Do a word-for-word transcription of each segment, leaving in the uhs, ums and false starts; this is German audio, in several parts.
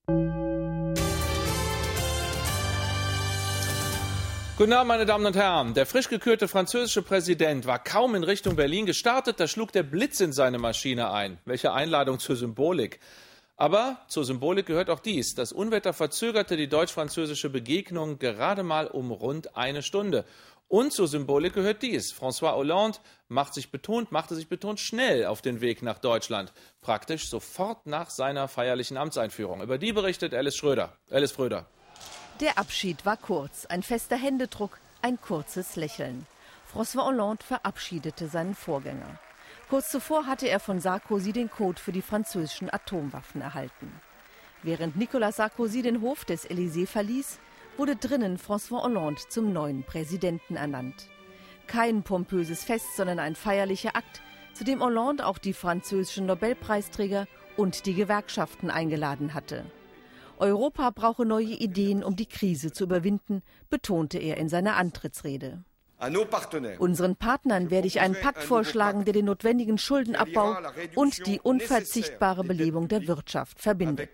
Guten Abend, meine Damen und Herren. Der frisch gekürte französische Präsident war kaum in Richtung Berlin gestartet, da schlug der Blitz in seine Maschine ein. Welche Einladung zur Symbolik. Aber zur Symbolik gehört auch dies. Das Unwetter verzögerte die deutsch-französische Begegnung gerade mal um rund eine Stunde. Und zur Symbolik gehört dies. François Hollande macht sich betont, machte sich betont schnell auf den Weg nach Deutschland. Praktisch sofort nach seiner feierlichen Amtseinführung. Über die berichtet Alice Schröder. Alice Schröder. Der Abschied war kurz. Ein fester Händedruck, ein kurzes Lächeln. François Hollande verabschiedete seinen Vorgänger. Kurz zuvor hatte er von Sarkozy den Code für die französischen Atomwaffen erhalten. Während Nicolas Sarkozy den Hof des Élysées verließ, wurde drinnen François Hollande zum neuen Präsidenten ernannt. Kein pompöses Fest, sondern ein feierlicher Akt, zu dem Hollande auch die französischen Nobelpreisträger und die Gewerkschaften eingeladen hatte. Europa brauche neue Ideen, um die Krise zu überwinden, betonte er in seiner Antrittsrede. Unseren Partnern werde ich einen Pakt vorschlagen, der den notwendigen Schuldenabbau und die unverzichtbare Belebung der Wirtschaft verbindet.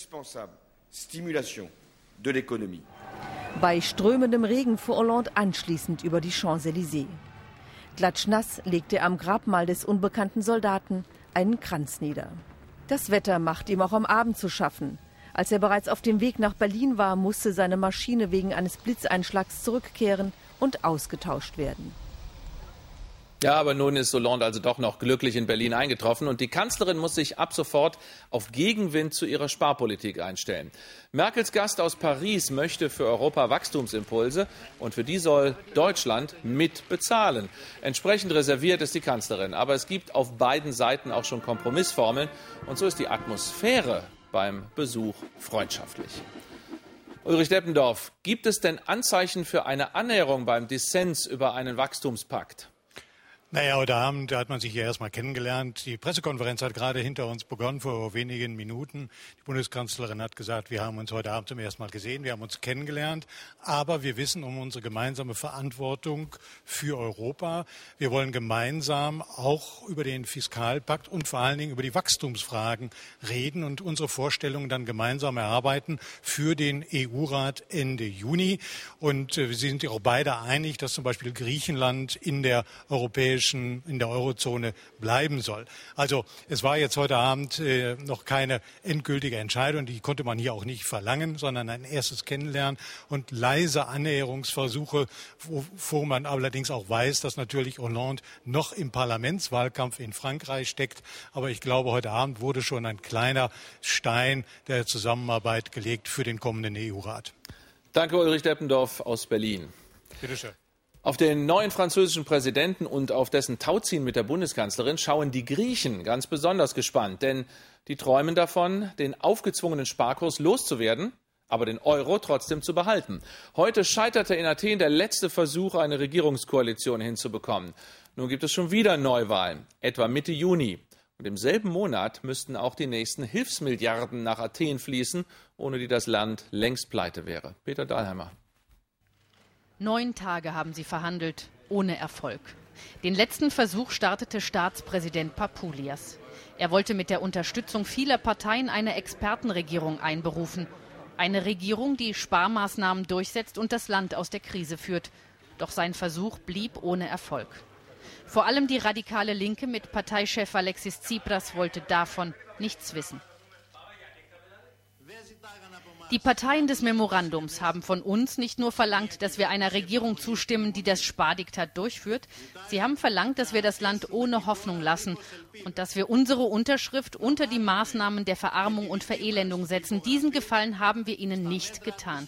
Bei strömendem Regen fuhr Hollande anschließend über die Champs-Élysées. Klatschnass legte er am Grabmal des unbekannten Soldaten einen Kranz nieder. Das Wetter macht ihm auch am Abend zu schaffen. Als er bereits auf dem Weg nach Berlin war, musste seine Maschine wegen eines Blitzeinschlags zurückkehren und ausgetauscht werden. Ja, aber nun ist Hollande also doch noch glücklich in Berlin eingetroffen und die Kanzlerin muss sich ab sofort auf Gegenwind zu ihrer Sparpolitik einstellen. Merkels Gast aus Paris möchte für Europa Wachstumsimpulse und für die soll Deutschland mit bezahlen. Entsprechend reserviert ist die Kanzlerin, aber es gibt auf beiden Seiten auch schon Kompromissformeln und so ist die Atmosphäre beim Besuch freundschaftlich. Ulrich Deppendorf, gibt es denn Anzeichen für eine Annäherung beim Dissens über einen Wachstumspakt? Naja, heute Abend hat man sich ja erstmal kennengelernt. Die Pressekonferenz hat gerade hinter uns begonnen, vor wenigen Minuten. Die Bundeskanzlerin hat gesagt, wir haben uns heute Abend zum ersten Mal gesehen, wir haben uns kennengelernt. Aber wir wissen um unsere gemeinsame Verantwortung für Europa. Wir wollen gemeinsam auch über den Fiskalpakt und vor allen Dingen über die Wachstumsfragen reden und unsere Vorstellungen dann gemeinsam erarbeiten für den E U-Rat Ende Juni. Und wir sind auch beide einig, dass zum Beispiel Griechenland in der europäischen in der Eurozone bleiben soll. Also es war jetzt heute Abend äh, noch keine endgültige Entscheidung, die konnte man hier auch nicht verlangen, sondern ein erstes Kennenlernen und leise Annäherungsversuche, wo man allerdings auch weiß, dass natürlich Hollande noch im Parlamentswahlkampf in Frankreich steckt. Aber ich glaube, heute Abend wurde schon ein kleiner Stein der Zusammenarbeit gelegt für den kommenden E U-Rat. Danke, Ulrich Deppendorf aus Berlin. Bitte schön. Auf den neuen französischen Präsidenten und auf dessen Tauziehen mit der Bundeskanzlerin schauen die Griechen ganz besonders gespannt. Denn die träumen davon, den aufgezwungenen Sparkurs loszuwerden, aber den Euro trotzdem zu behalten. Heute scheiterte in Athen der letzte Versuch, eine Regierungskoalition hinzubekommen. Nun gibt es schon wieder Neuwahlen, etwa Mitte Juni. Und im selben Monat müssten auch die nächsten Hilfsmilliarden nach Athen fließen, ohne die das Land längst pleite wäre. Peter Dahlheimer. Neun Tage haben sie verhandelt, ohne Erfolg. Den letzten Versuch startete Staatspräsident Papoulias. Er wollte mit der Unterstützung vieler Parteien eine Expertenregierung einberufen. Eine Regierung, die Sparmaßnahmen durchsetzt und das Land aus der Krise führt. Doch sein Versuch blieb ohne Erfolg. Vor allem die radikale Linke mit Parteichef Alexis Tsipras wollte davon nichts wissen. Die Parteien des Memorandums haben von uns nicht nur verlangt, dass wir einer Regierung zustimmen, die das Spardiktat durchführt. Sie haben verlangt, dass wir das Land ohne Hoffnung lassen und dass wir unsere Unterschrift unter die Maßnahmen der Verarmung und Verelendung setzen. Diesen Gefallen haben wir ihnen nicht getan.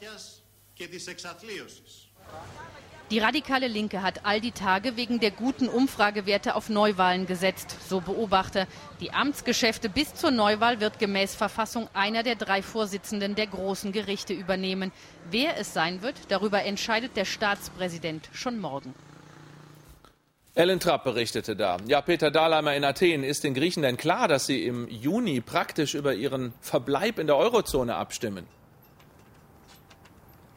Die radikale Linke hat all die Tage wegen der guten Umfragewerte auf Neuwahlen gesetzt, so Beobachter. Die Amtsgeschäfte bis zur Neuwahl wird gemäß Verfassung einer der drei Vorsitzenden der großen Gerichte übernehmen. Wer es sein wird, darüber entscheidet der Staatspräsident schon morgen. Ellen Trapp berichtete da. Ja, Peter Dahlheimer in Athen. Ist den Griechen denn klar, dass sie im Juni praktisch über ihren Verbleib in der Eurozone abstimmen?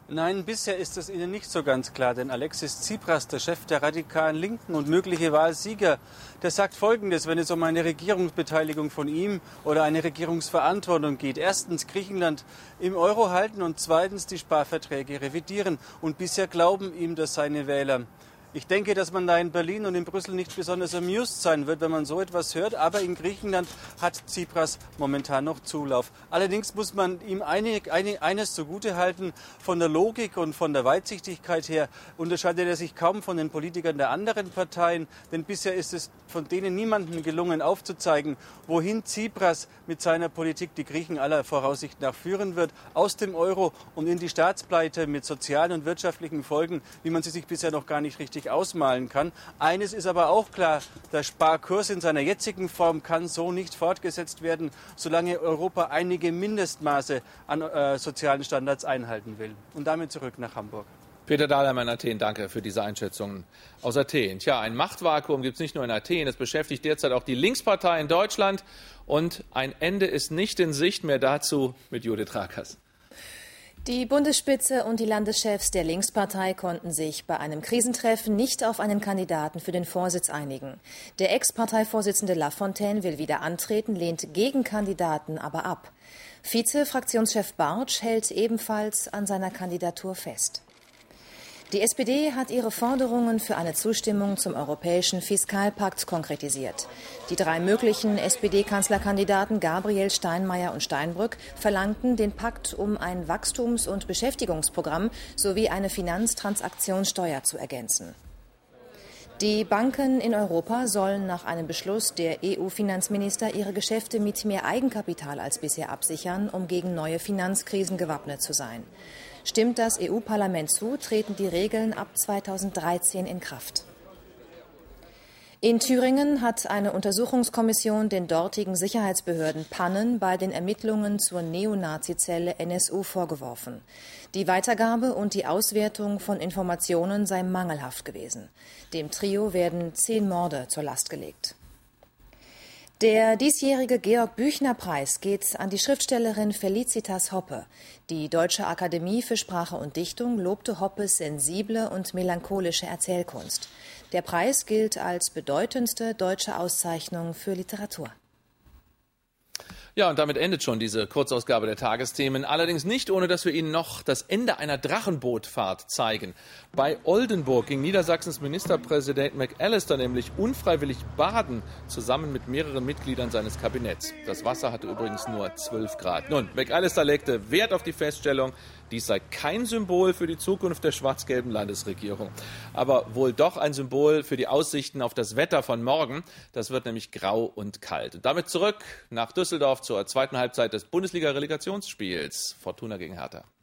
Nein, bisher ist es Ihnen nicht so ganz klar, denn Alexis Tsipras, der Chef der radikalen Linken und mögliche Wahlsieger, der sagt Folgendes, wenn es um eine Regierungsbeteiligung von ihm oder eine Regierungsverantwortung geht. Erstens Griechenland im Euro halten und zweitens die Sparverträge revidieren. Und bisher glauben ihm das seine Wähler. Ich denke, dass man da in Berlin und in Brüssel nicht besonders amused sein wird, wenn man so etwas hört. Aber in Griechenland hat Tsipras momentan noch Zulauf. Allerdings muss man ihm eine, eine, eines zugutehalten. Von der Logik und von der Weitsichtigkeit her unterscheidet er sich kaum von den Politikern der anderen Parteien. Denn bisher ist es von denen niemandem gelungen aufzuzeigen, wohin Tsipras mit seiner Politik die Griechen aller Voraussicht nach führen wird. Aus dem Euro und in die Staatspleite mit sozialen und wirtschaftlichen Folgen, wie man sie sich bisher noch gar nicht richtig ausmalen kann. Eines ist aber auch klar, der Sparkurs in seiner jetzigen Form kann so nicht fortgesetzt werden, solange Europa einige Mindestmaße an äh, sozialen Standards einhalten will. Und damit zurück nach Hamburg. Peter Dahlheim in Athen, danke für diese Einschätzungen aus Athen. Tja, ein Machtvakuum gibt es nicht nur in Athen, es beschäftigt derzeit auch die Linkspartei in Deutschland und ein Ende ist nicht in Sicht. Mehr dazu mit Judith Rakers. Die Bundesspitze und die Landeschefs der Linkspartei konnten sich bei einem Krisentreffen nicht auf einen Kandidaten für den Vorsitz einigen. Der Ex-Parteivorsitzende Lafontaine will wieder antreten, lehnt Gegenkandidaten aber ab. Vize-Fraktionschef Bartsch hält ebenfalls an seiner Kandidatur fest. Die S P D hat ihre Forderungen für eine Zustimmung zum Europäischen Fiskalpakt konkretisiert. Die drei möglichen S P D-Kanzlerkandidaten Gabriel, Steinmeier und Steinbrück verlangten den Pakt, um ein Wachstums- und Beschäftigungsprogramm sowie eine Finanztransaktionssteuer zu ergänzen. Die Banken in Europa sollen nach einem Beschluss der E U-Finanzminister ihre Geschäfte mit mehr Eigenkapital als bisher absichern, um gegen neue Finanzkrisen gewappnet zu sein. Stimmt das E U-Parlament zu, treten die Regeln ab zweitausenddreizehn in Kraft. In Thüringen hat eine Untersuchungskommission den dortigen Sicherheitsbehörden Pannen bei den Ermittlungen zur Neonazi-Zelle N S U vorgeworfen. Die Weitergabe und die Auswertung von Informationen sei mangelhaft gewesen. Dem Trio werden zehn Morde zur Last gelegt. Der diesjährige Georg-Büchner-Preis geht an die Schriftstellerin Felicitas Hoppe. Die Deutsche Akademie für Sprache und Dichtung lobte Hoppes sensible und melancholische Erzählkunst. Der Preis gilt als bedeutendste deutsche Auszeichnung für Literatur. Ja, und damit endet schon diese Kurzausgabe der Tagesthemen. Allerdings nicht, ohne dass wir Ihnen noch das Ende einer Drachenbootfahrt zeigen. Bei Oldenburg ging Niedersachsens Ministerpräsident McAllister nämlich unfreiwillig baden, zusammen mit mehreren Mitgliedern seines Kabinetts. Das Wasser hatte übrigens nur zwölf Grad. Nun, McAllister legte Wert auf die Feststellung, dies sei kein Symbol für die Zukunft der schwarz-gelben Landesregierung. Aber wohl doch ein Symbol für die Aussichten auf das Wetter von morgen. Das wird nämlich grau und kalt. Und damit zurück nach Düsseldorf zur zweiten Halbzeit des Bundesliga-Relegationsspiels. Fortuna gegen Hertha.